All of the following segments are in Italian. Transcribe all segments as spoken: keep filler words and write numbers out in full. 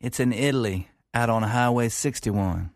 It's in Italy, out on Highway sixty-one.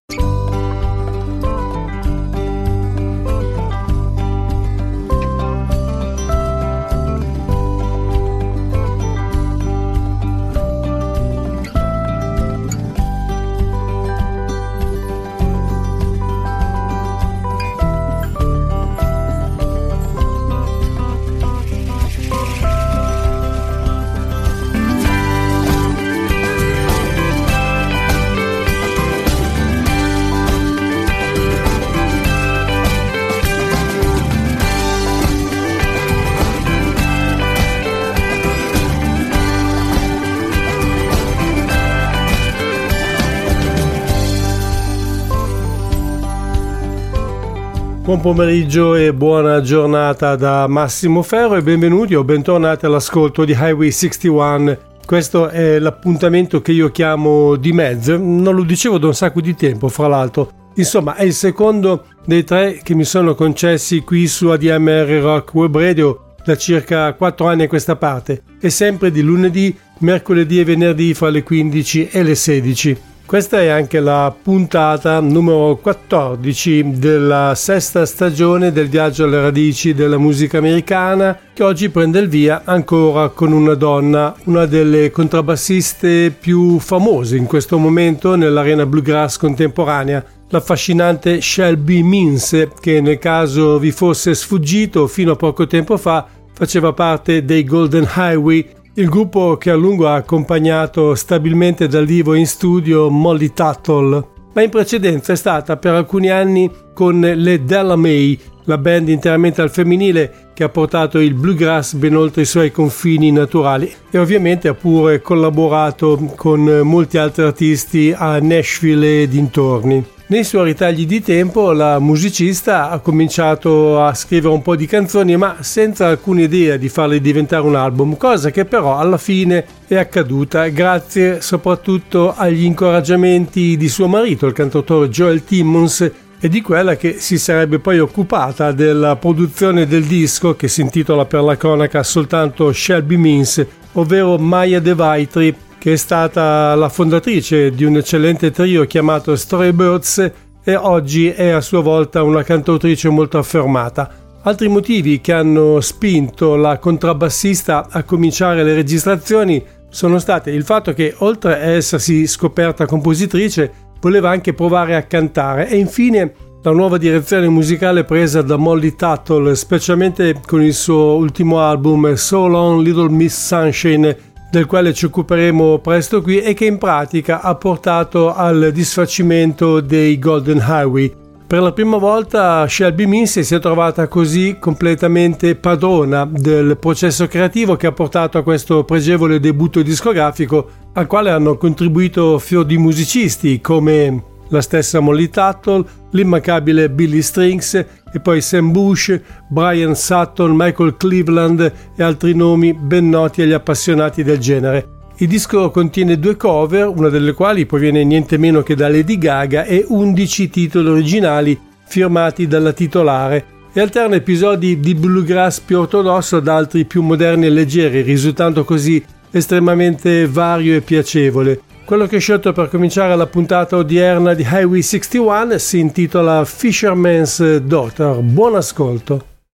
Buon pomeriggio e buona giornata da Massimo Ferro e benvenuti o bentornati all'ascolto di Highway sessantuno. Questo è l'appuntamento che io chiamo di mezzo, non lo dicevo da un sacco di tempo fra l'altro. Insomma, è il secondo dei tre che mi sono concessi qui su A D M R Rock Web Radio da circa quattro anni a questa parte, e sempre di lunedì, mercoledì e venerdì fra le quindici e le sedici. Questa è anche la puntata numero quattordici della sesta stagione del viaggio alle radici della musica americana, che oggi prende il via ancora con una donna, una delle contrabbassiste più famose in questo momento nell'arena bluegrass contemporanea, l'affascinante Shelby Means, che nel caso vi fosse sfuggito fino a poco tempo fa faceva parte dei Golden Highway, il gruppo che a lungo ha accompagnato stabilmente dal vivo in studio Molly Tuttle, ma in precedenza è stata per alcuni anni con le Della Mae, la band interamente al femminile che ha portato il bluegrass ben oltre i suoi confini naturali, e ovviamente ha pure collaborato con molti altri artisti a Nashville e dintorni. Nei suoi ritagli di tempo la musicista ha cominciato a scrivere un po' di canzoni, ma senza alcuna idea di farle diventare un album, cosa che però alla fine è accaduta grazie soprattutto agli incoraggiamenti di suo marito, il cantautore Joel Timmons, e di quella che si sarebbe poi occupata della produzione del disco, che si intitola per la cronaca soltanto Shelby Means, ovvero Maya DeVitri, che è stata la fondatrice di un eccellente trio chiamato Storybirds e oggi è a sua volta una cantautrice molto affermata. Altri motivi che hanno spinto la contrabbassista a cominciare le registrazioni sono stati il fatto che, oltre a essersi scoperta compositrice, voleva anche provare a cantare, e infine la nuova direzione musicale presa da Molly Tuttle, specialmente con il suo ultimo album So Long Little Miss Sunshine, del quale ci occuperemo presto qui, e che in pratica ha portato al disfacimento dei Golden Highway. Per la prima volta Shelby Means si è trovata così completamente padrona del processo creativo che ha portato a questo pregevole debutto discografico, al quale hanno contribuito fior di musicisti come la stessa Molly Tuttle, l'immancabile Billy Strings e poi Sam Bush, Brian Sutton, Michael Cleveland e altri nomi ben noti agli appassionati del genere. Il disco contiene due cover, una delle quali proviene niente meno che da Lady Gaga, e undici titoli originali firmati dalla titolare, e alterna episodi di bluegrass più ortodosso ad altri più moderni e leggeri, risultando così estremamente vario e piacevole. Quello che ho scelto per cominciare la puntata odierna di Highway sessantuno si intitola Fisherman's Daughter. Buon ascolto.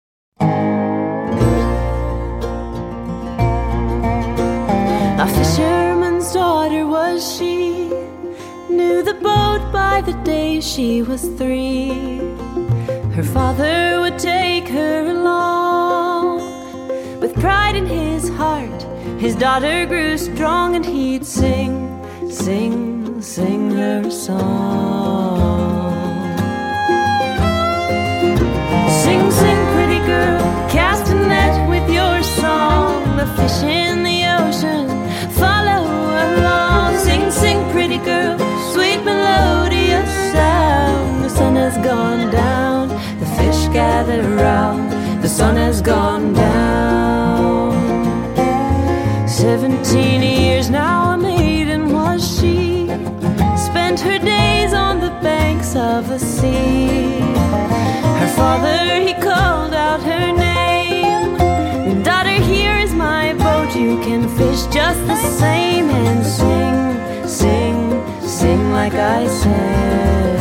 A fisherman's daughter was she, knew the boat by the day she was three. Her father would take her along, with pride in his heart. His daughter grew strong and he'd sing, sing, sing her song. Sing, sing, pretty girl, cast a net with your song. The fish in the ocean follow along. Sing, sing, pretty girl, sweet melodious sound. The sun has gone down, the fish gather round. The sun has gone down. Seventeen years now a maiden was she, spent her days on the banks of the sea. Her father, he called out her name, daughter, here is my boat, you can fish just the same, and sing, like I said.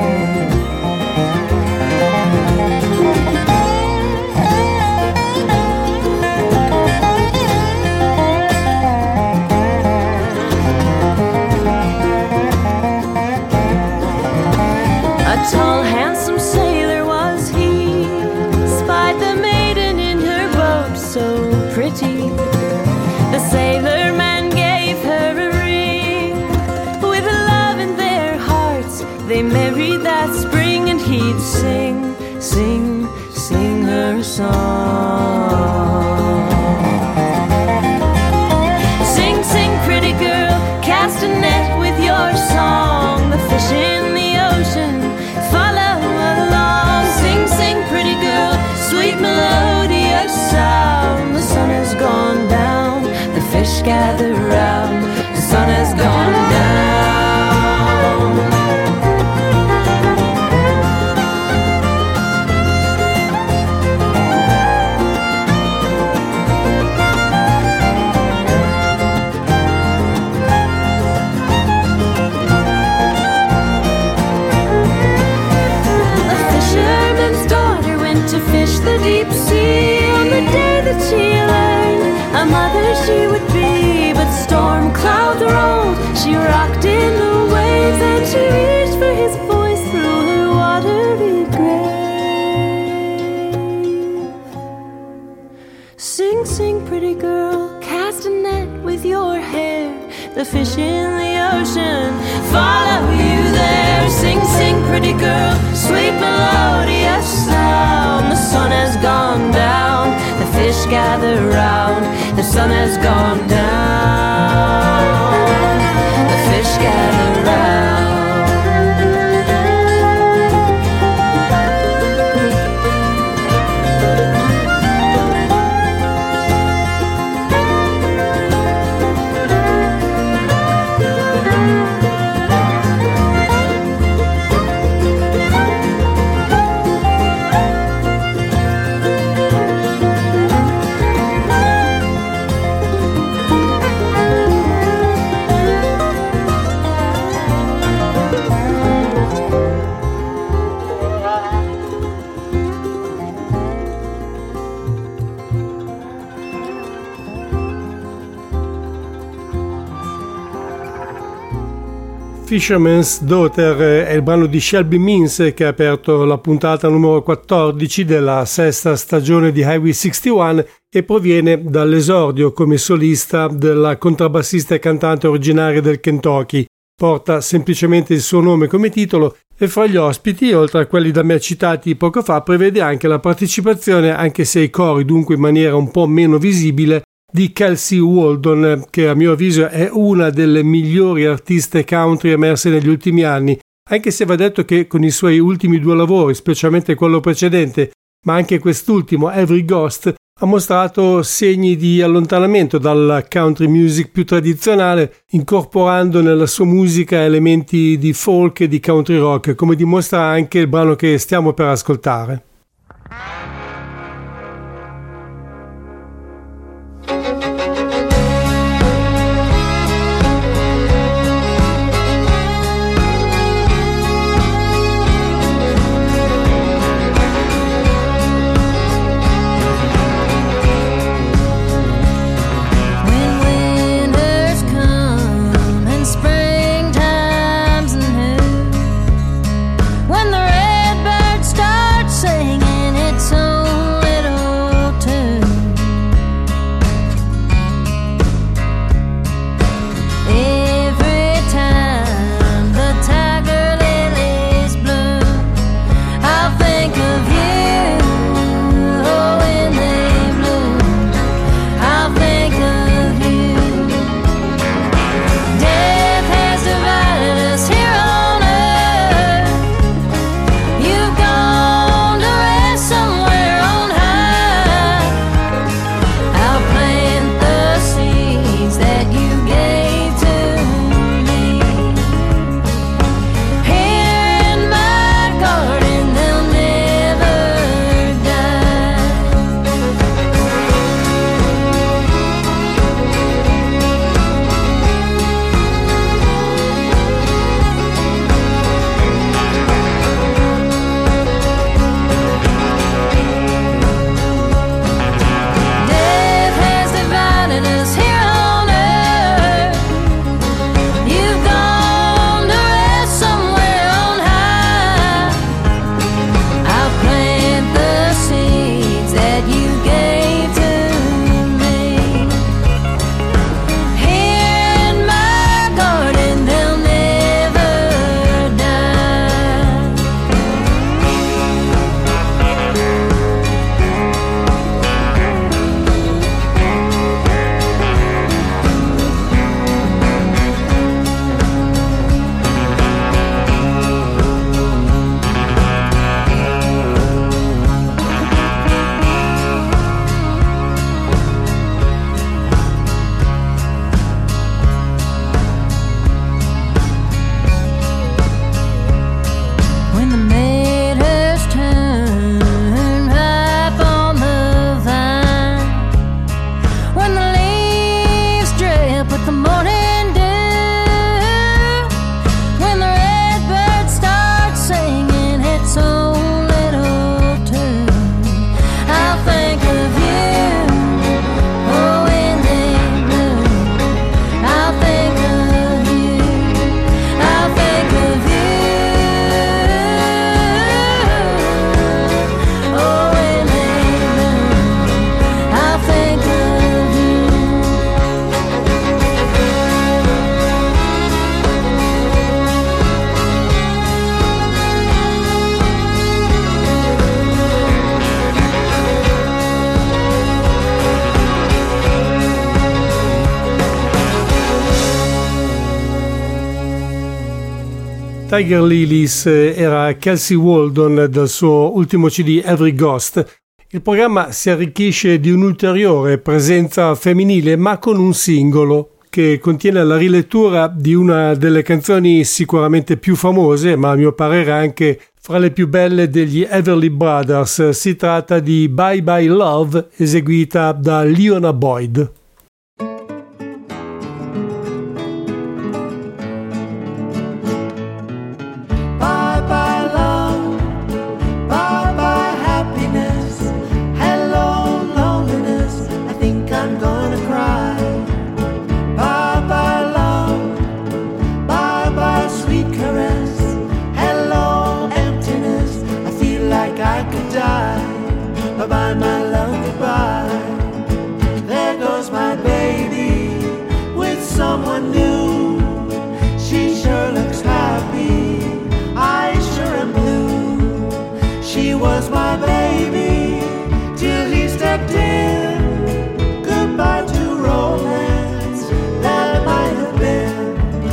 A tall, handsome sailor was he, spied the maiden in her boat so pretty. The sailor man gave her a ring, with love in their hearts they married that spring. And he'd sing, sing, sing her a song. Sing, sing, pretty girl, cast a net with your song. The fish in the ocean follow along. Sing, sing, pretty girl, sweet melodious sound. The sun has gone down, the fish gather round. The sun has gone down. Deep sea on the day that she learned a mother she would be. But storm clouds rolled, she rocked in the waves, and she reached for his voice through her watery grave. Sing, sing, pretty girl, cast a net with your hair. The fish in the ocean follow you there. Sing, sing, pretty girl, sweet melodious sound. The sun has gone down, the fish gather round. The sun has gone down, the fish gather round. Fisherman's Daughter è il brano di Shelby Means che ha aperto la puntata numero quattordici della sesta stagione di Highway sessantuno e proviene dall'esordio come solista della contrabbassista e cantante originaria del Kentucky. Porta semplicemente il suo nome come titolo e fra gli ospiti, oltre a quelli da me citati poco fa, prevede anche la partecipazione, anche se ai cori, dunque in maniera un po' meno visibile, di Kelsey Waldon, che a mio avviso è una delle migliori artiste country emerse negli ultimi anni, anche se va detto che con i suoi ultimi due lavori, specialmente quello precedente, ma anche quest'ultimo, Every Ghost, ha mostrato segni di allontanamento dalla country music più tradizionale, incorporando nella sua musica elementi di folk e di country rock, come dimostra anche il brano che stiamo per ascoltare. When the red bird starts singing its Tiger Lilies era Kelsey Waldon dal suo ultimo C D Every Ghost. Il programma si arricchisce di un'ulteriore presenza femminile, ma con un singolo che contiene la rilettura di una delle canzoni sicuramente più famose, ma a mio parere anche fra le più belle degli Everly Brothers. Si tratta di Bye Bye Love, eseguita da Liona Boyd. Bye-bye, my love, goodbye. There goes my baby with someone new. She sure looks happy, I sure am blue. She was my baby till he stepped in. Goodbye to romance that might have been.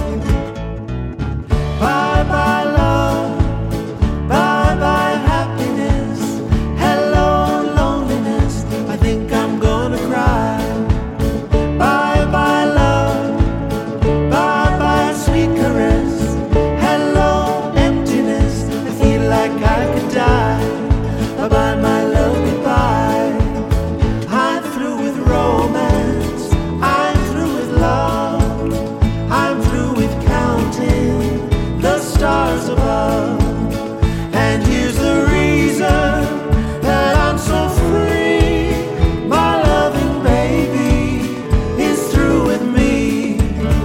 Bye-bye, love, bye-bye, happiness. Hello, loneliness, I think I'm gonna cry. Bye-bye, love, bye-bye, sweet caress. Hello, emptiness, I feel like I could die. Bye-bye, my love, goodbye. I'm through with romance, I'm through with love, I'm through with counting the stars above. And here's the reason that I'm so free. My loving baby is through with me.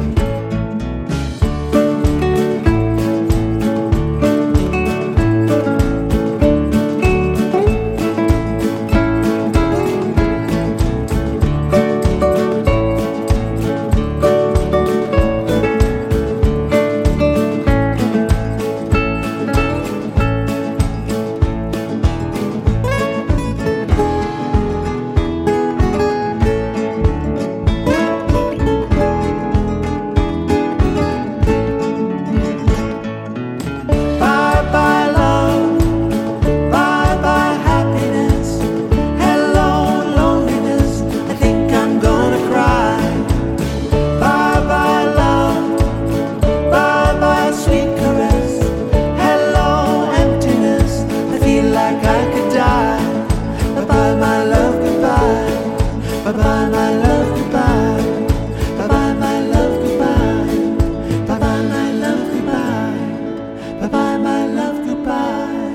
Bye-bye, love, bye-bye, happiness. Hello, loneliness, I think I'm gonna cry. Bye-bye, love, bye-bye, sweet caress. Hello, emptiness, I feel like I could die. Bye-bye, my love, goodbye. Bye-bye, my love, goodbye. Bye-bye, my love, goodbye. Bye-bye, my love, goodbye. Bye-bye, my love, goodbye.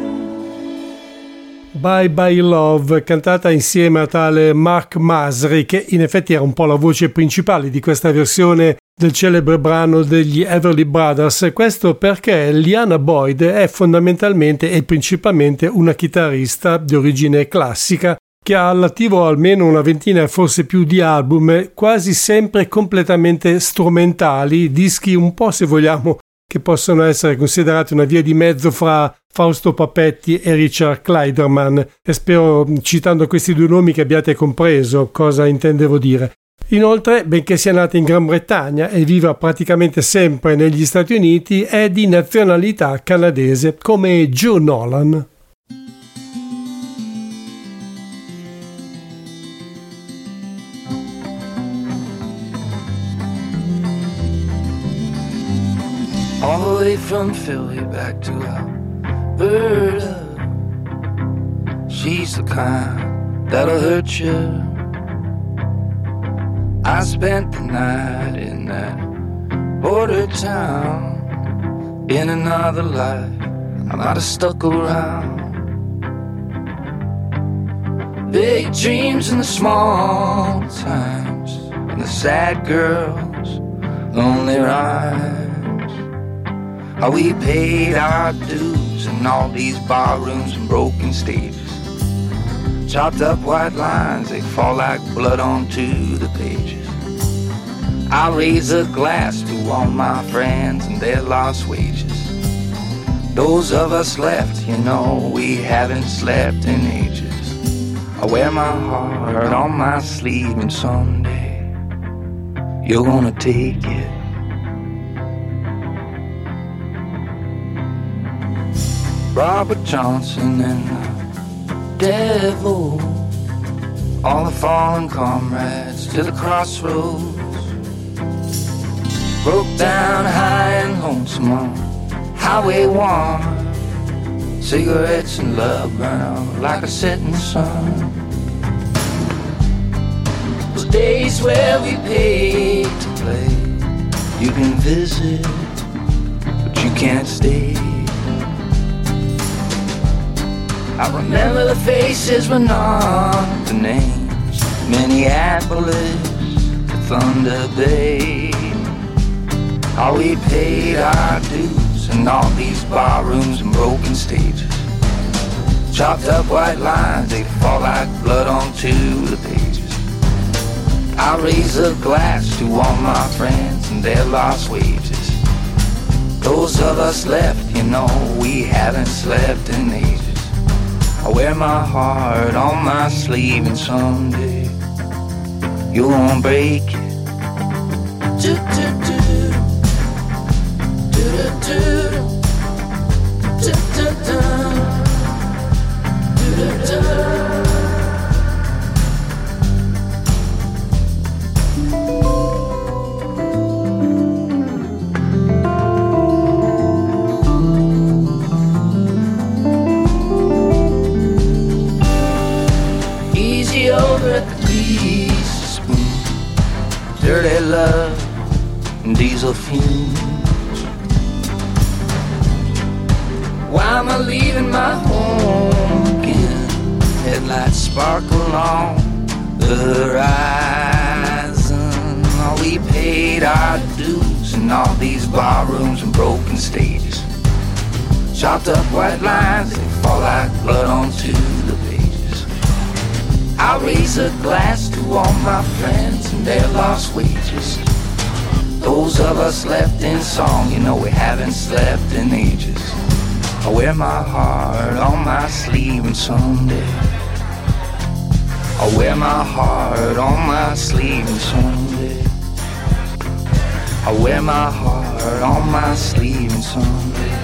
Bye Bye Love, cantata insieme a tale Mark Masri, che in effetti era un po' la voce principale di questa versione del celebre brano degli Everly Brothers. Questo perché Liana Boyd è fondamentalmente e principalmente una chitarrista di origine classica che ha all'attivo almeno una ventina, forse più, di album, quasi sempre completamente strumentali, dischi un po', se vogliamo, che possono essere considerati una via di mezzo fra Fausto Papetti e Richard Clayderman, e spero, citando questi due nomi, che abbiate compreso cosa intendevo dire. Inoltre, benché sia nata in Gran Bretagna e viva praticamente sempre negli Stati Uniti, è di nazionalità canadese, come Joe Nolan. All the way from Philly back to Alberta. She's the kind that'll hurt you. I spent the night in that border town. In another life, I might have stuck around. Big dreams in the small times, and the sad girls, lonely rhymes. How we paid our dues in all these bar rooms and broken stages. Chopped up white lines, they fall like blood onto the pages. I raise a glass to all my friends and their lost wages. Those of us left, you know, we haven't slept in ages. I wear my heart on my sleeve, and someday you're gonna take it. Robert Johnson and the devil, all the fallen comrades to the crossroads, broke down high and lonesome on Highway one. Cigarettes and love burn out like a setting sun. Those days where we paid to play, you can visit, but you can't stay. I remember the faces but not the names. Minneapolis to Thunder Bay. How we paid our dues in all these barrooms and broken stages. Chopped up white lines, they fall like blood onto the pages. I raise a glass to all my friends and their lost wages. Those of us left, you know, we haven't slept in ages. I wear my heart on my sleeve and someday you won't break it. Do, do, do. Do, do, do. Do, do, do. Do, do, do. Over at the grease spoon, dirty love and diesel fumes. Why am I leaving my home again? Headlights sparkle along the horizon. Oh, we paid our dues in all these barrooms and broken stages. Chopped up white lines, they fall like blood onto the pages. I raise a glass to all my friends and their lost wages. Those of us left in song, you know we haven't slept in ages. I wear my heart on my sleeve and someday I wear my heart on my sleeve and someday I wear my heart on my sleeve and someday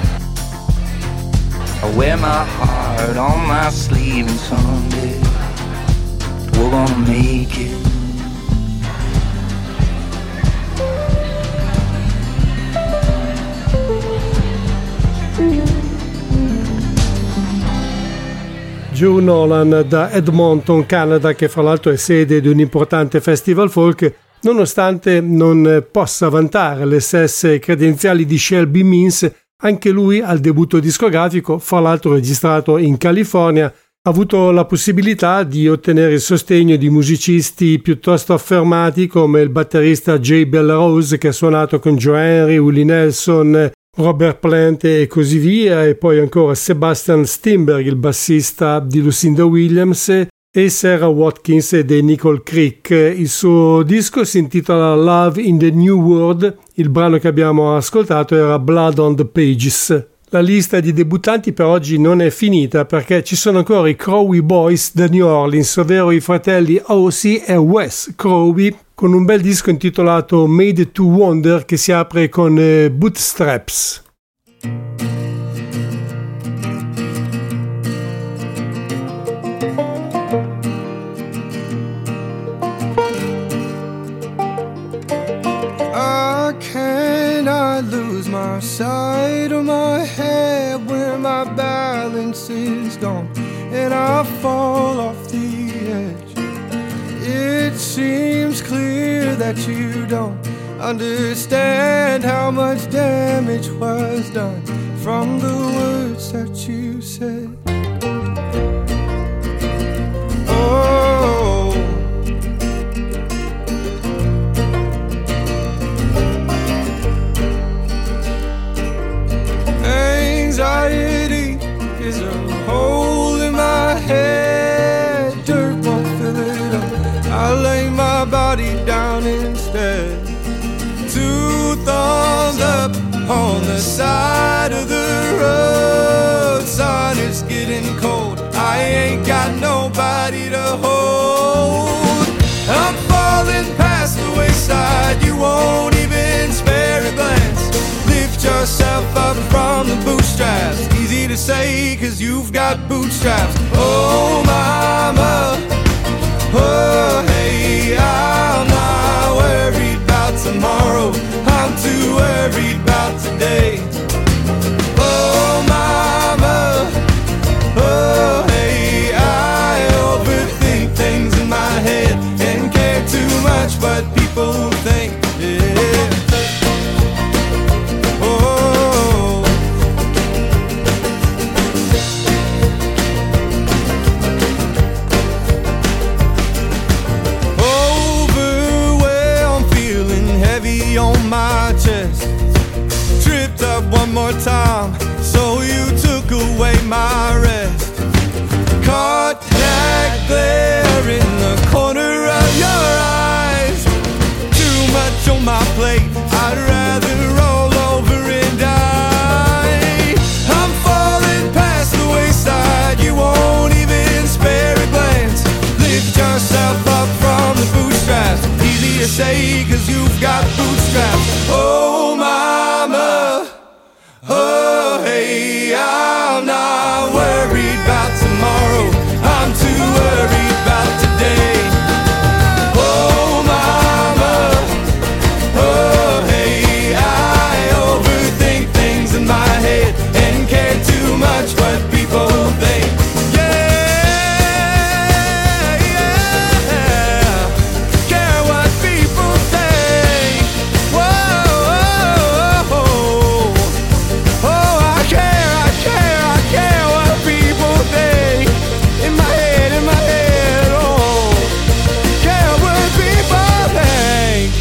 I wear my heart on my sleeve and someday we're gonna make it. Joe Nolan da Edmonton, Canada, che fra l'altro è sede di un importante festival folk, nonostante non possa vantare le stesse credenziali di Shelby Means, anche lui al debutto discografico, fra l'altro registrato in California, ha avuto la possibilità di ottenere il sostegno di musicisti piuttosto affermati come il batterista Jay Belrose, che ha suonato con Joe Henry, Willie Nelson, Robert Plant e così via, e poi ancora Sebastian Stimberg, il bassista di Lucinda Williams, e Sarah Watkins e dei Nickel Creek. Il suo disco si intitola Love in the New World, il brano che abbiamo ascoltato era Blood on the Pages. La lista di debuttanti per oggi non è finita perché ci sono ancora i Crowley Boys da New Orleans, ovvero i fratelli O C e Wes Crowley, con un bel disco intitolato Made to Wonder che si apre con eh, Bootstraps. I cannot lose my sight of my head when my balance is gone and I fall off the edge. It seems clear that you don't understand how much damage was done from the words that you said. Oh, anxiety is a hole in my head, dirt won't fill it up. I lay my body down instead. Two thumbs up on the side of the road. Sun is getting cold, I ain't got nobody to hold. I'm falling past the wayside, you won't even spare a glance. Lift yourself up from the bootstraps, easy to say, 'cause you've got bootstraps. Oh, mama, oh, hey, I'm not worried about tomorrow, I'm too worried about today. Oh, mama, oh, hey, I overthink things in my head and care too much what people think. Yeah. Oh. Overwhelmed, feeling heavy on my chest. Tripped up one more time, so you took away my rest. Caught that glare in the corner of your eyes. Too much on my plate, I'd rather roll over and die. I'm falling past the wayside, you won't even spare a glance. Lift yourself up from the bootstraps. Easy to say, 'cause you've got bootstraps. Oh, mama, oh, hey, I'm not worried about tomorrow, I'm too worried about today. Oh, mama, oh, hey, I overthink things in my head and care too much what people think. Yeah, yeah, care what people think. Whoa, oh, oh, I care, I care, I care what people think. In my head, in my head, oh, care what people think.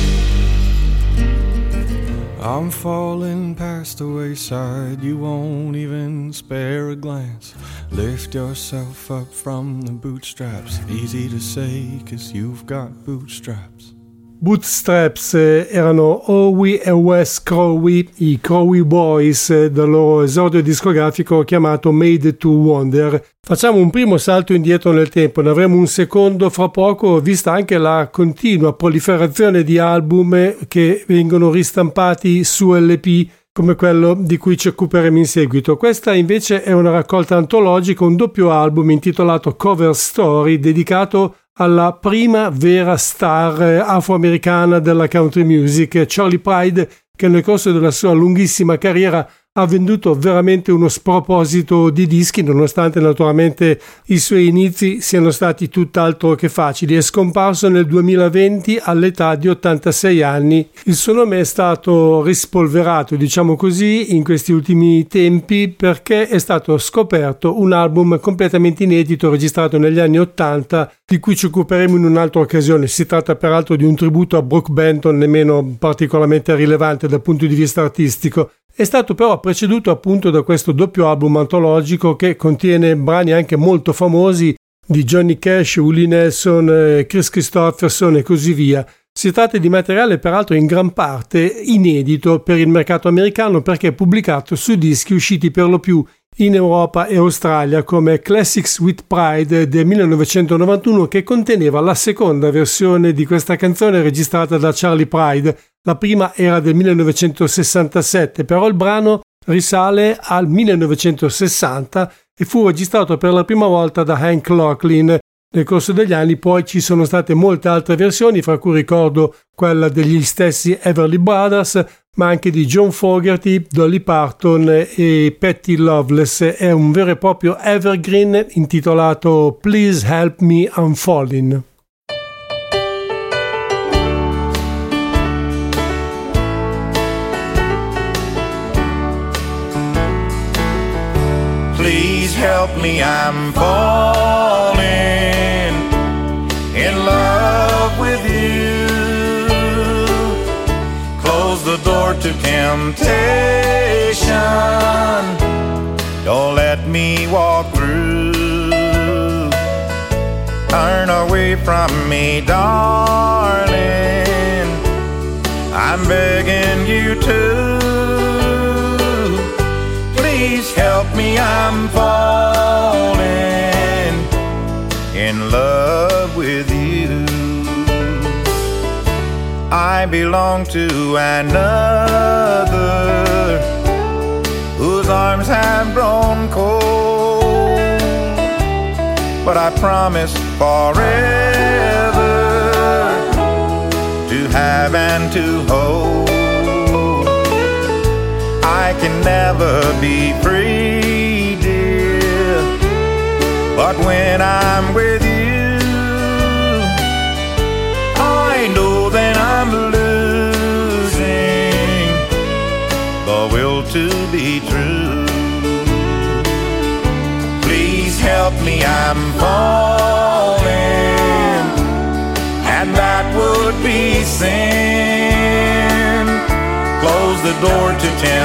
I'm falling past the wayside, you won't even spare a glance. Lift yourself up from the bootstraps. Easy to say, 'cause you've got bootstraps. Bootstraps eh, erano Howie e Wes Crowey, i Crowey Boys, eh, dal loro esordio discografico chiamato Made to Wonder. Facciamo un primo salto indietro nel tempo, ne avremo un secondo fra poco, vista anche la continua proliferazione di album che vengono ristampati su L P come quello di cui ci occuperemo in seguito. Questa invece è una raccolta antologica, un doppio album intitolato Cover Story, dedicato alla prima vera star afroamericana della country music, Charlie Pride, che nel corso della sua lunghissima carriera ha venduto veramente uno sproposito di dischi, nonostante naturalmente i suoi inizi siano stati tutt'altro che facili. È scomparso nel duemilaventi all'età di ottantasei anni. Il suo nome è stato rispolverato, diciamo così, in questi ultimi tempi perché è stato scoperto un album completamente inedito registrato negli anni ottanta, di cui ci occuperemo in un'altra occasione. Si tratta peraltro di un tributo a Brook Benton, nemmeno particolarmente rilevante dal punto di vista artistico. È stato però preceduto appunto da questo doppio album antologico che contiene brani anche molto famosi di Johnny Cash, Willie Nelson, Chris Christopherson e così via. Si tratta di materiale peraltro in gran parte inedito per il mercato americano perché è pubblicato su dischi usciti per lo più in Europa e Australia, come Classics with Pride del millenovecentonovantuno, che conteneva la seconda versione di questa canzone registrata da Charlie Pride. La prima era del millenovecentosessantasette, però il brano risale al millenovecentosessanta e fu registrato per la prima volta da Hank Locklin. Nel corso degli anni poi ci sono state molte altre versioni, fra cui ricordo quella degli stessi Everly Brothers, ma anche di John Fogerty, Dolly Parton e Patty Loveless. È un vero e proprio evergreen intitolato Please Help Me I'm Falling. Please help me, I'm falling in love with you. Close the door to temptation, don't let me walk through. Turn away from me, darling, I'm begging you to. Please help me, I'm falling in love with you. I belong to another whose arms have grown cold. but I promise forever to have and to hold. I can never be free, dear, but when I'm with you, I know that I'm losing the will to be true. Please help me, I'm falling, and that would be sin. Close the door to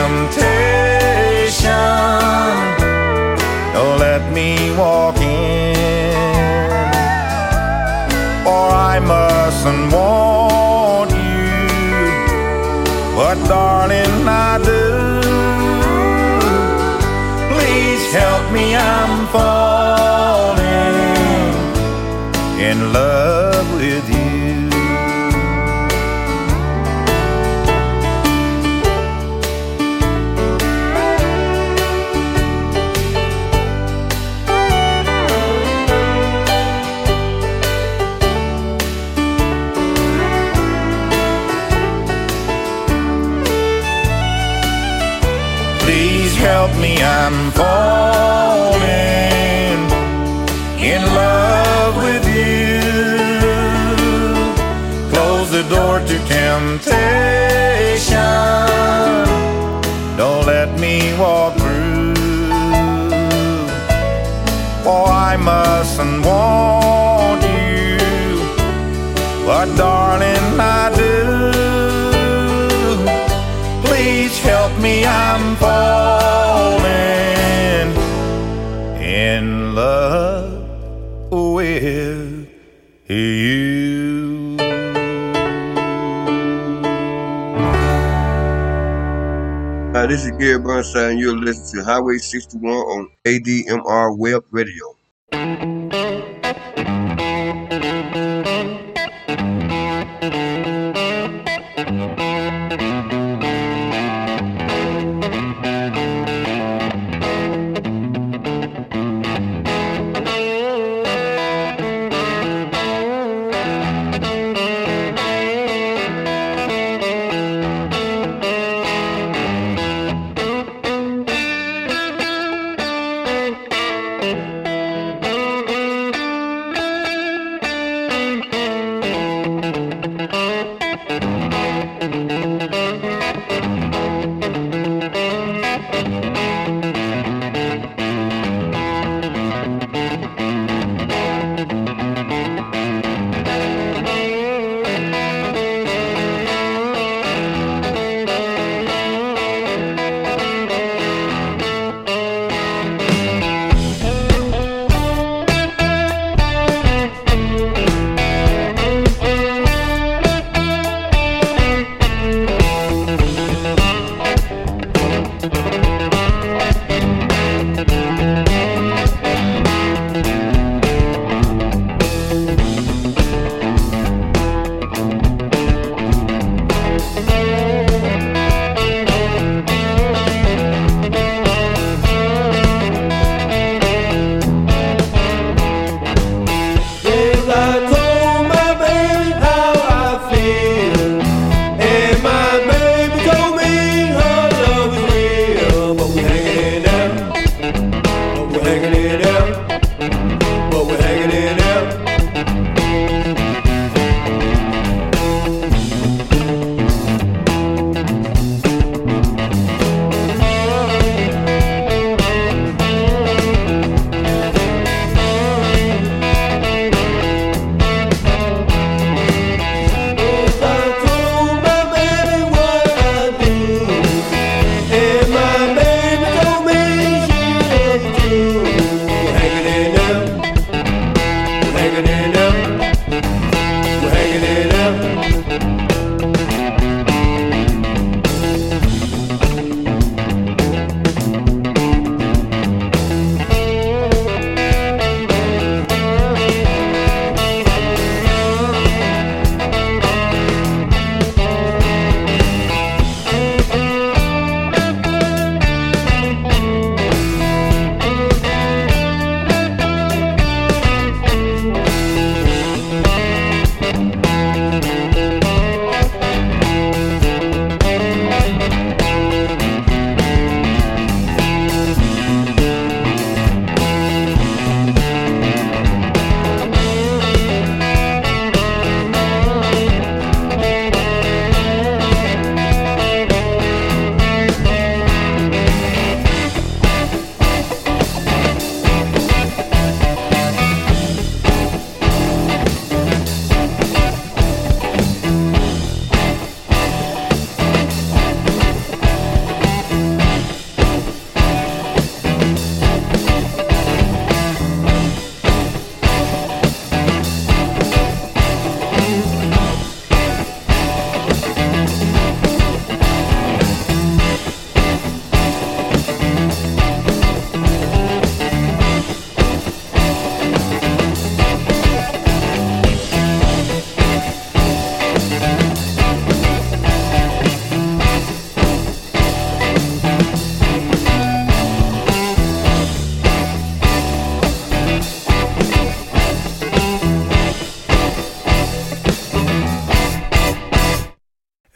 temptation, don't let me walk in, or I mustn't want you, but darling I do. Please help me, I'm falling in love with you. Help me, I'm falling in love with you. Close the door to temptation, don't let me walk through, for I mustn't want you, but darling I do. Please help me, I'm falling in love with you. Hi, this is Gary Bernstein. You're listening to Highway sixty-one on A D M R Web Radio.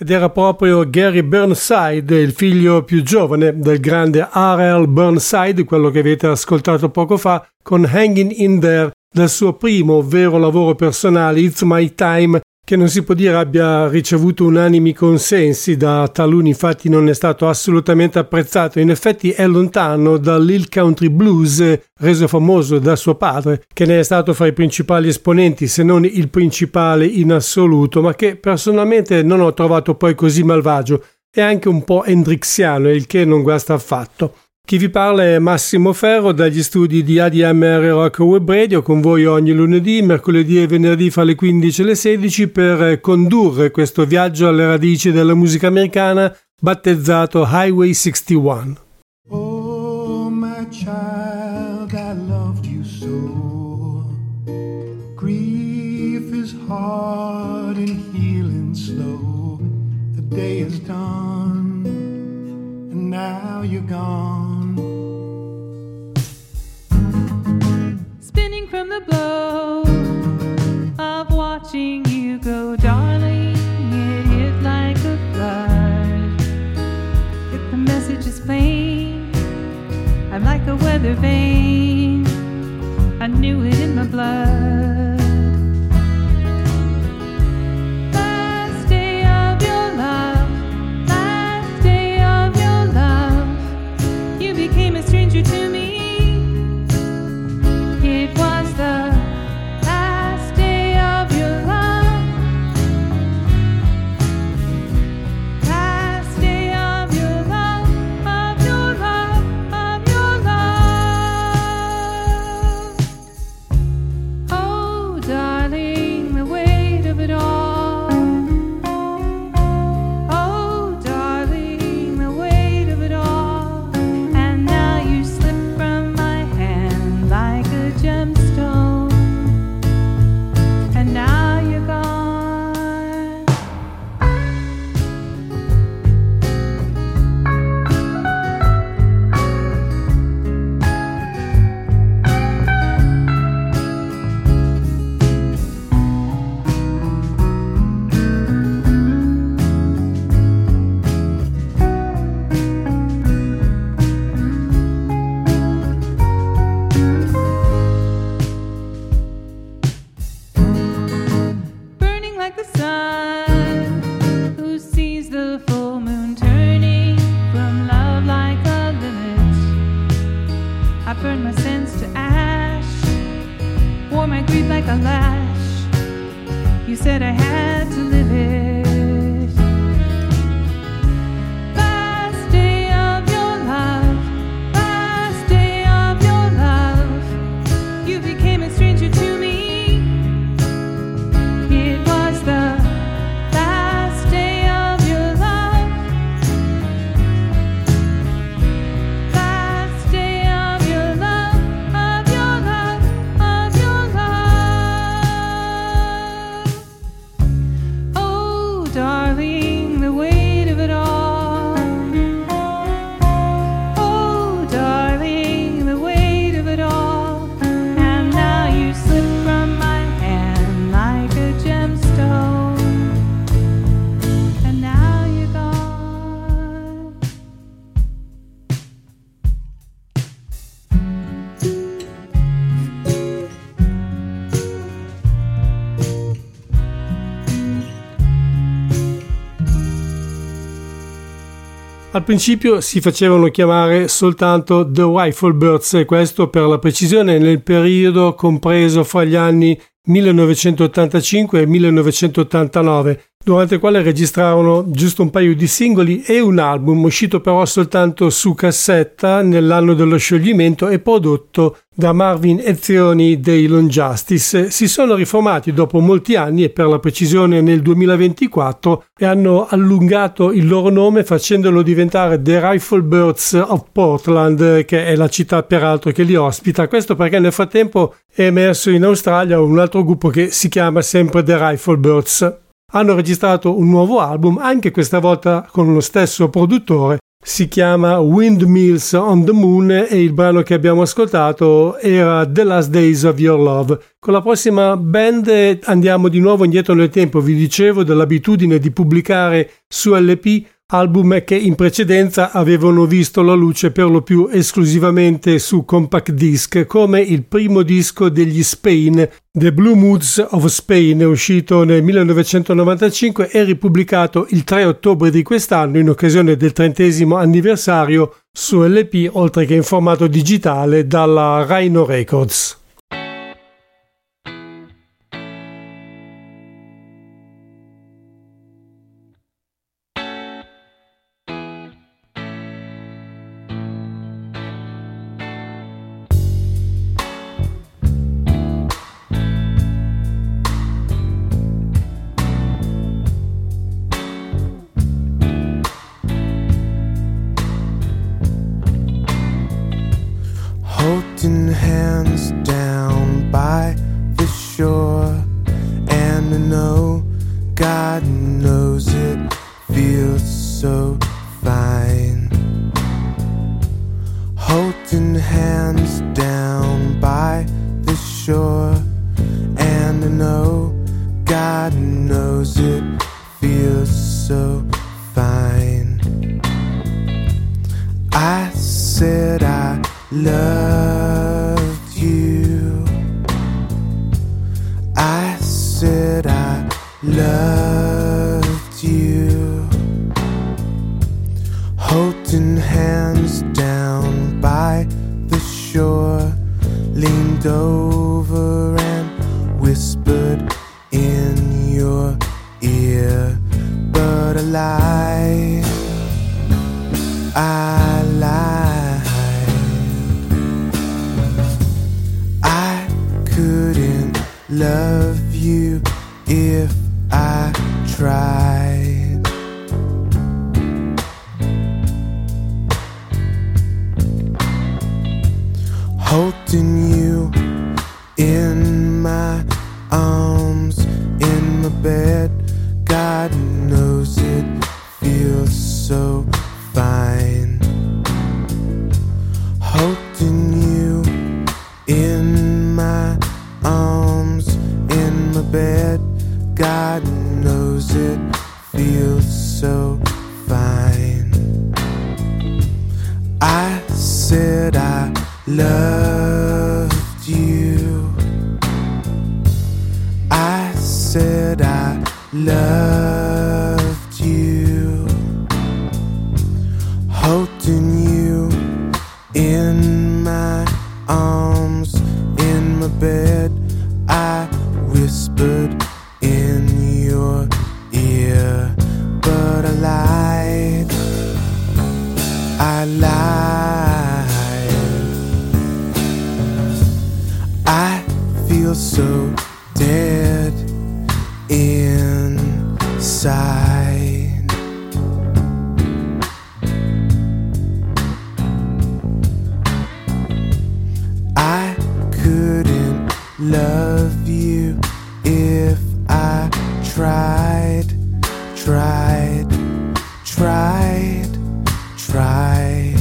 ed era proprio Gary Burnside, il figlio più giovane del grande R L Burnside, quello che avete ascoltato poco fa, con Hanging in There, dal suo primo vero lavoro personale, It's My Time, che non si può dire abbia ricevuto unanimi consensi da taluni, infatti non è stato assolutamente apprezzato. In effetti è lontano dall'Hill Country Blues reso famoso da suo padre, che ne è stato fra i principali esponenti, se non il principale in assoluto, ma che personalmente non ho trovato poi così malvagio. È anche un po' hendrixiano, il che non guasta affatto. Chi vi parla è Massimo Ferro dagli studi di A D M R Rock Web Radio, con voi ogni lunedì, mercoledì e venerdì fra le quindici e le sedici per condurre questo viaggio alle radici della musica americana battezzato Highway sessantuno. Oh my child, I loved you so. Grief is hard and healing slow. The day is done and now you're gone. Spinning from the blow of watching you go, darling, it hit like a flood. If the message is plain, I'm like a weather vane, I knew it in my blood. Last day of your love, last day of your love, you became a stranger to me. It was the last day of your love, last day of your love, of your love, of your love. Oh, darling, the weight of it all. Oh, darling, the weight of it all. And now you slip from my hand like a gemstone, and now you're gone. Burning like the sun, who sees the full moon turning from love like a limit. I burned my sense to ash, wore my grief like a lash. You said I had to live it. Last day of your love, last day of your love, you became a stranger to me. It was the last day of your love, last day of your love, of your love, of your love. Oh, darling, the weight of it all. Oh, darling, the weight of it all. And now you slip from my hand like a gemstone, and now you're gone. Al principio si facevano chiamare soltanto The Riflebirds, e questo per la precisione nel periodo compreso fra gli anni millenovecentottantacinque e millenovecentottantanove, durante il quale registrarono giusto un paio di singoli e un album, uscito però soltanto su cassetta nell'anno dello scioglimento e prodotto da Marvin Ezzioni dei Lone Justice. Si sono riformati dopo molti anni, e per la precisione nel duemilaventiquattro, e hanno allungato il loro nome facendolo diventare The Riflebirds of Portland, che è la città peraltro che li ospita. Questo perché nel frattempo è emerso in Australia un altro gruppo che si chiama sempre The Riflebirds. Hanno registrato un nuovo album, anche questa volta con lo stesso produttore, Si chiama Windmills on the Moon e il brano che abbiamo ascoltato era The Last Days of Your Love. Con la prossima band andiamo di nuovo indietro nel tempo. Vi dicevo dell'abitudine di pubblicare su L P album che in precedenza avevano visto la luce per lo più esclusivamente su compact disc, come il primo disco degli Spain, The Blue Moods of Spain, uscito nel millenovecentonovantacinque e ripubblicato il tre ottobre di quest'anno in occasione del trentesimo anniversario su L P, oltre che in formato digitale dalla Rhino Records. Holding hands down by the shore, and I know God knows it feels so fine. Holding hands down by the shore, and I know God knows it feels so fine. I said I loved you. I said I loved you. Holding hands down by the shore, leaned over and whispered in your ear, but I lied, I lied. Couldn't love you if I tried. Holding you in my arms, in my bed, God knows it feels so fine. Holding you in my arms, in my bed, God knows it feels so fine. I said I loved you. I said I loved you. Holding you in my arms, in my bed, I whispered in your ear, but I lied, I lied. I feel so dead inside. I couldn't love you if I tried, tried, tried, tried.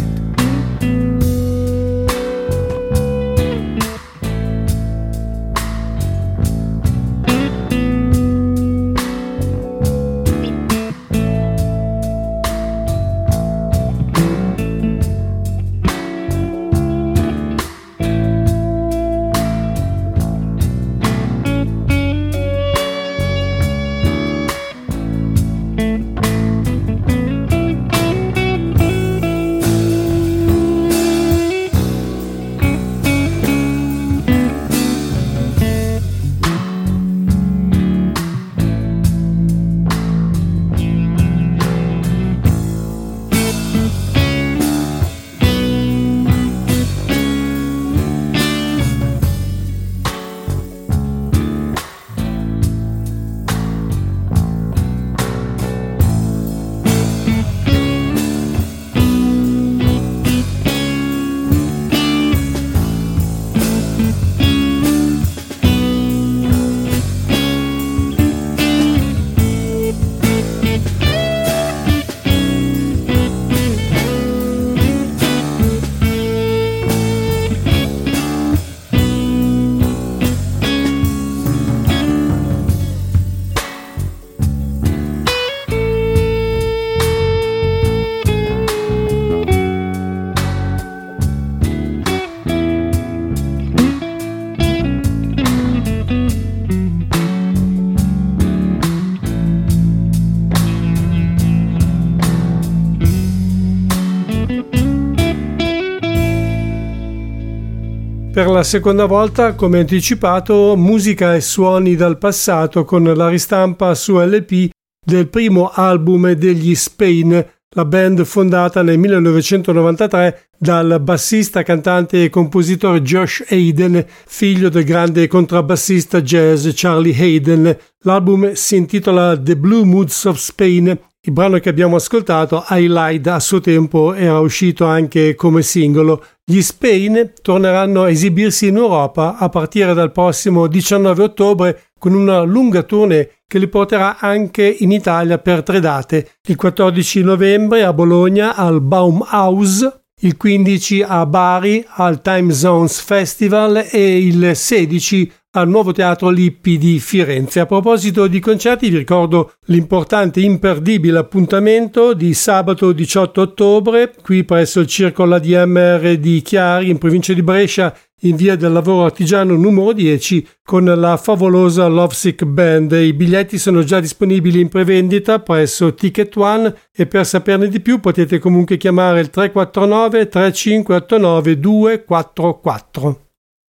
per la seconda volta, come anticipato, musica e suoni dal passato con la ristampa su L P del primo album degli Spain, la band fondata nel millenovecentonovantatré dal bassista, cantante e compositore Josh Hayden, figlio del grande contrabbassista jazz Charlie Hayden. L'album si intitola The Blue Moods of Spain. Il brano che abbiamo ascoltato, I Lied, a suo tempo era uscito anche come singolo. Gli Spain torneranno a esibirsi in Europa a partire dal prossimo diciannove ottobre con una lunga tournée che li porterà anche in Italia per tre date: il quattordici novembre a Bologna al Baumhaus, il quindici a Bari al Time Zones Festival e il sedici al Nuovo Teatro Lippi di Firenze. A proposito di concerti, vi ricordo l'importante, imperdibile appuntamento di sabato diciotto ottobre qui presso il Circolo A D M R di Chiari, in provincia di Brescia, in via del Lavoro Artigiano numero dieci, con la favolosa Lovesick Band. I biglietti sono già disponibili in prevendita presso Ticket One e per saperne di più potete comunque chiamare il tre quattro nove tre cinque otto nove due quattro quattro.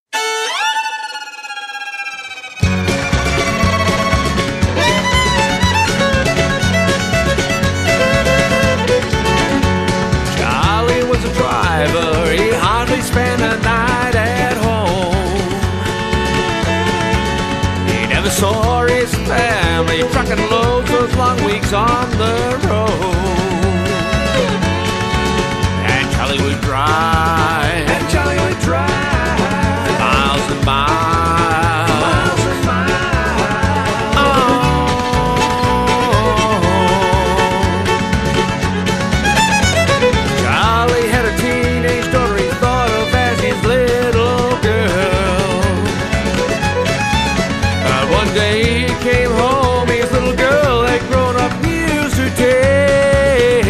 He hardly spent a night at home. He never saw his family, trucking loads those long weeks on the road. And Charlie would drive, and Charlie would drive miles and miles, miles and miles. Oh. Charlie had a teenage daughter he thought of as his little girl. But one day he came home, his little girl had grown up news to tell.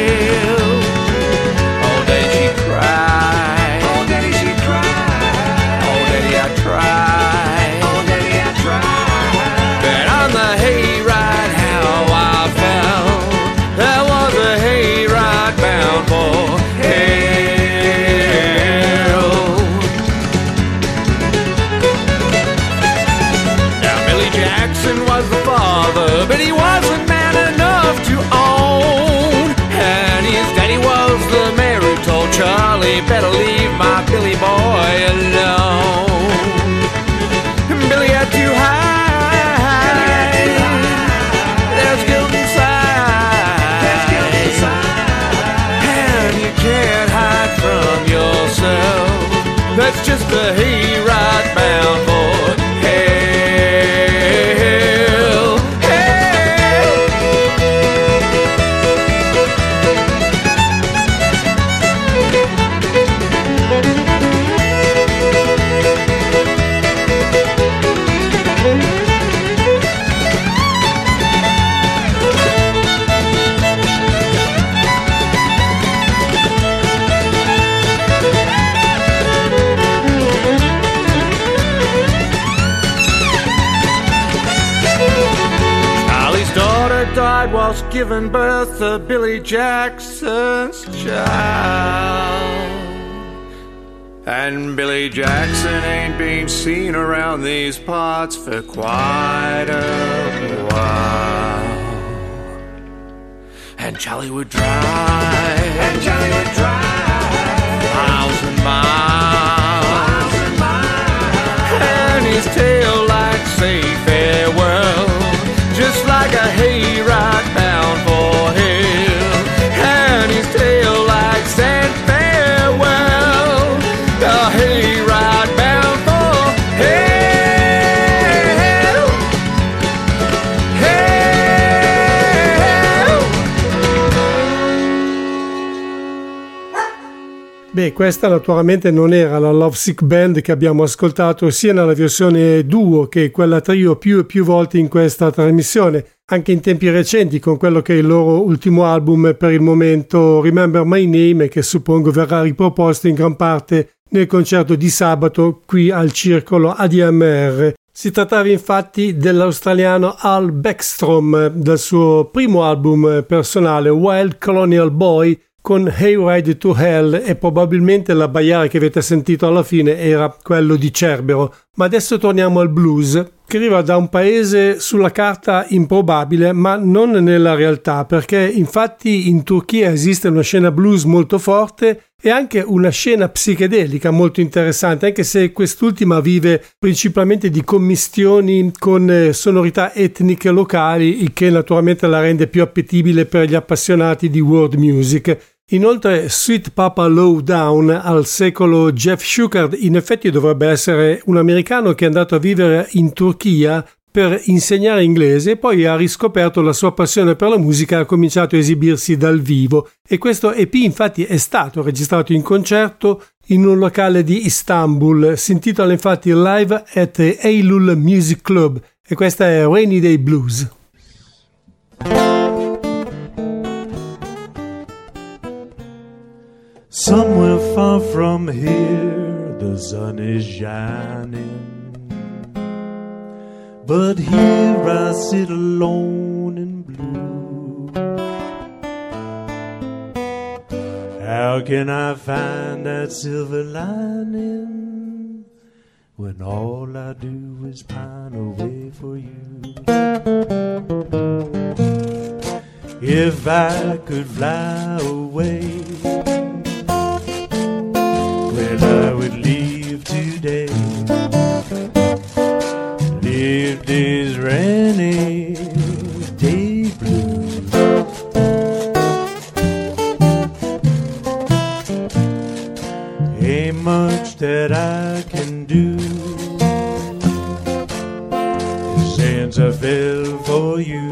Oh, Daddy, she cried. Oh, Daddy, she cried. Oh, Daddy, I tried. Oh, Daddy, I tried. But on the hayride, how I felt. There was a hayride bound for was the father, but he wasn't man enough to own. And his daddy was the mayor who told Charlie, better leave my Billy boy alone. Billy had to hide. There's guilt inside. And you can't hide from yourself. That's just a hayride bound for hell. Died whilst giving birth to Billy Jackson's child. And Billy Jackson ain't been seen around these parts for quite a while. And Charlie would drive, and Charlie would drive miles and miles, miles and miles. And his tail lights say farewell, just like a hayride bound for hell. And his tail lights said farewell, a hayride bound for hell. Hell. Beh, questa naturalmente non era la Lovesick Band che abbiamo ascoltato sia nella versione duo che quella trio più e più volte in questa trasmissione, anche in tempi recenti con quello che è il loro ultimo album per il momento, Remember My Name, che suppongo verrà riproposto in gran parte nel concerto di sabato qui al Circolo A D M R. Si trattava infatti dell'australiano Al Beckstrom, dal suo primo album personale Wild Colonial Boy, con Hayride to Hell e probabilmente l'abbaiare che avete sentito alla fine era quello di Cerbero. Ma adesso torniamo al blues, che arriva da un paese sulla carta improbabile, ma non nella realtà, perché infatti in Turchia esiste una scena blues molto forte e anche una scena psichedelica molto interessante, anche se quest'ultima vive principalmente di commistioni con sonorità etniche locali, il che naturalmente la rende più appetibile per gli appassionati di world music. Inoltre Sweet Papa Lowdown al secolo Jeff Shukard in effetti dovrebbe essere un americano che è andato a vivere in Turchia per insegnare inglese e poi ha riscoperto la sua passione per la musica e ha cominciato a esibirsi dal vivo, e questo E P infatti è stato registrato in concerto in un locale di Istanbul. Si intitola infatti Live at Eylül Music Club e questa è Rainy Day Blues. Somewhere far from here, the sun is shining, but here I sit alone and blue. How can I find that silver lining when all I do is pine away for you? If I could fly away, I would leave today, live this rainy day blues. Ain't much that I can do since I fell for you,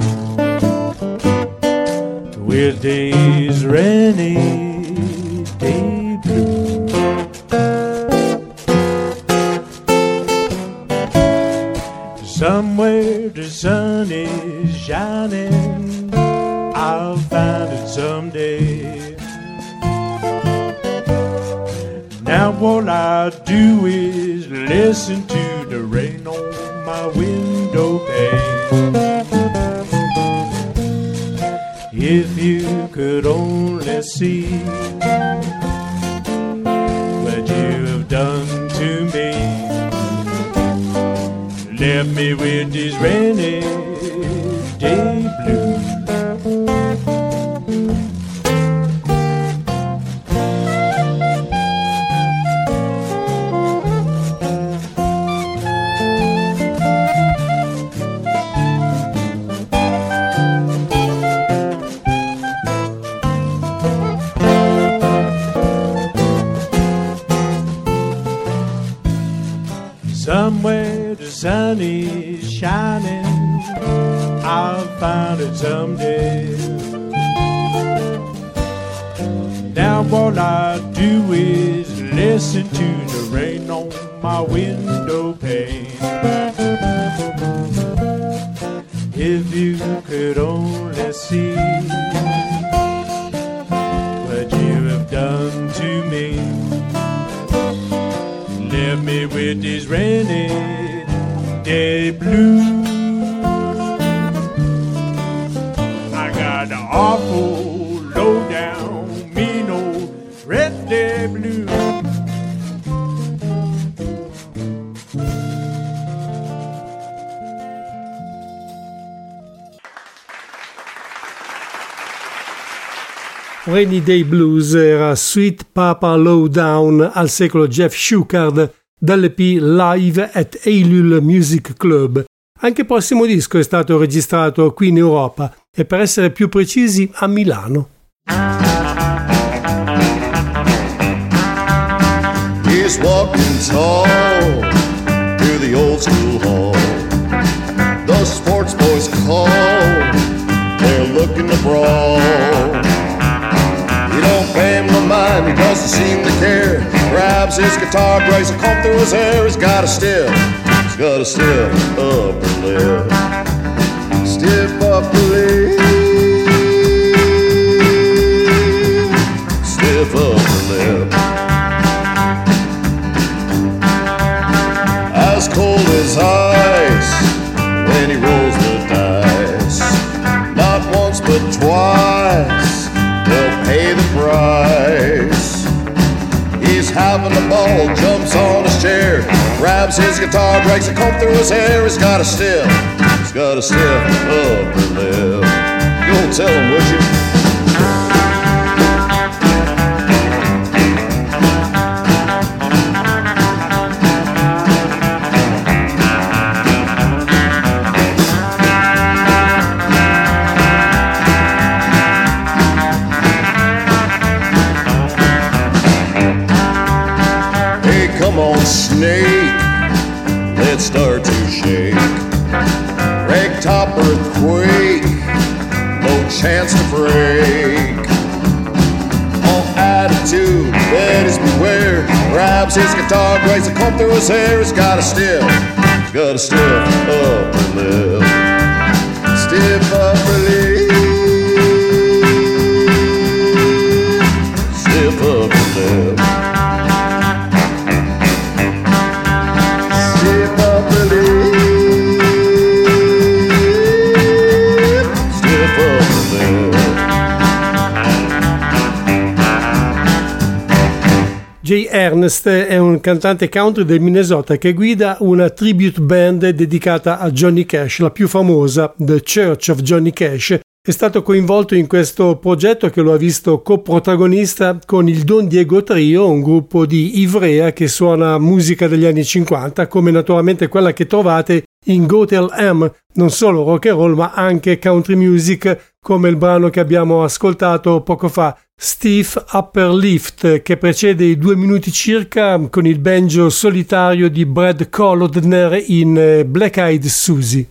with these rainy day blues. Somewhere the sun is shining, I'll find it someday. Now all I do is listen to the rain on my window pane. If you could only see what you have done to me, left me with these rainy day blues. Somewhere the sun is shining, I'll find it someday. Now all I do is listen to the rain on my window pane. If you could only see what you have done to me, left me with these rainy day blues. I got the awful low down, mean old red day blues. Rainy Day Blues era Sweet Papa Lowdown al secolo Jeff Shukard dall'E P Live at Eylül Music Club. Anche il prossimo disco è stato registrato qui in Europa e, per essere più precisi, a Milano. He's walking tall through the old school hall. The sports boys call, they're looking to brawl. He don't pay him no mind, he doesn't seem to care. Grabs his guitar, drags a comb through his hair. He's got a stiff, he's got a stiff upper lip. Stiff upper lip. Stiff upper lip. As cold as ice when he rolls the dice. Not once but twice, they'll pay the price. having a ball, jumps on his chair, grabs his guitar, drags a comb through his hair. He's got a stiff, he's got a stiff upper lip. Go tell him, would you? Snake, let's start to shake. Ragtop earthquake, no chance to break. All attitude, ladies beware. Grabs his guitar, drags a comb through his hair. He's got a stiff, he's got a stiff upper lip. Stiff upper lip. Stiff upper lip. Jay Ernst è un cantante country del Minnesota che guida una tribute band dedicata a Johnny Cash, la più famosa, The Church of Johnny Cash. È stato coinvolto in questo progetto che lo ha visto coprotagonista con il Don Diego Trio, un gruppo di Ivrea che suona musica degli anni cinquanta, come naturalmente quella che trovate in Go Tell Em, non solo rock and roll ma anche country music, come il brano che abbiamo ascoltato poco fa, Stiff Upper Lift, che precede i due minuti circa con il banjo solitario di Brad Kolodner in Black Eyed Susie.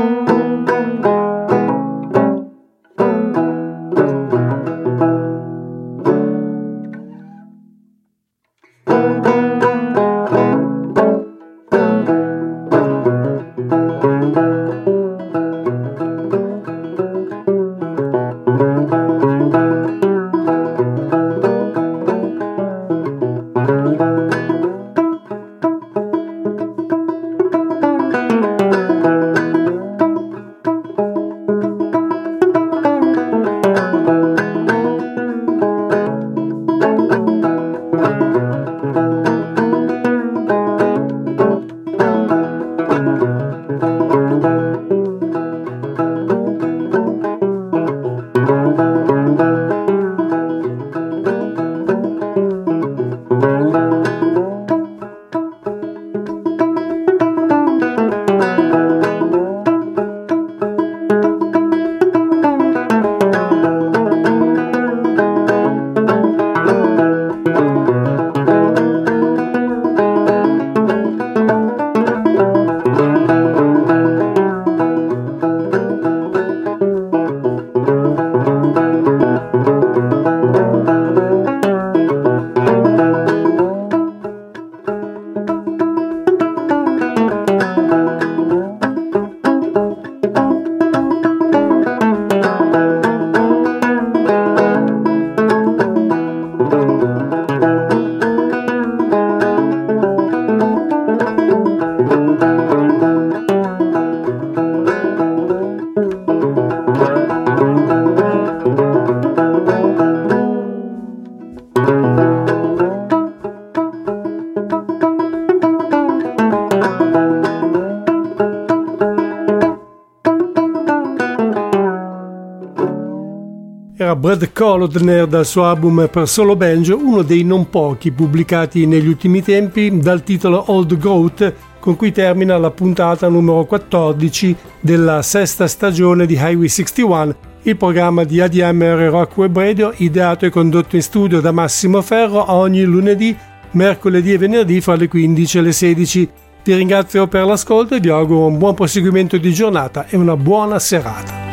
Era Brad Kolodner dal suo album per solo banjo, uno dei non pochi pubblicati negli ultimi tempi, dal titolo Old Goat, con cui termina la puntata numero quattordici della sesta stagione di Highway sessantuno, il programma di A D M R Rock Web Radio, ideato e condotto in studio da Massimo Ferro ogni lunedì, mercoledì e venerdì fra le quindici e le sedici. Vi ringrazio per l'ascolto e vi auguro un buon proseguimento di giornata e una buona serata.